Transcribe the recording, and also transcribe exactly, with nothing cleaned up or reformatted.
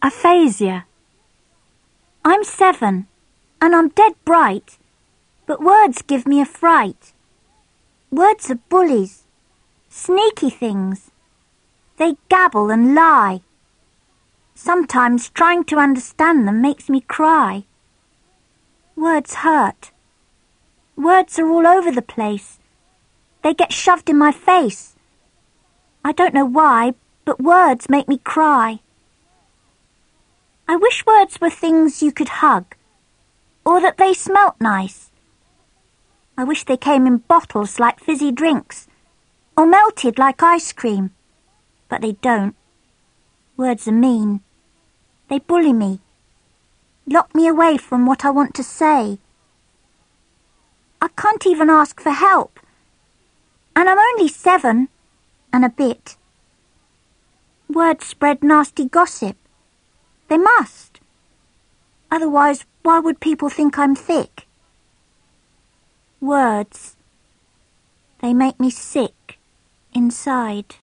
Aphasia. I'm seven, and I'm dead bright, but words give me a fright. Words are bullies, sneaky things. They gabble and lie. Sometimes trying to understand them makes me cry. Words hurt. Words are all over the place. They get shoved in my face. I don't know why, but words make me cry. I wish words were things you could hug, or that they smelt nice. I wish they came in bottles like fizzy drinks, or melted like ice cream, but they don't. Words are mean. They bully me, lock me away from what I want to say. I can't even ask for help, and I'm only seven and a bit. Words spread nasty gossip. They must. Otherwise, why would people think I'm thick? Words. They make me sick inside.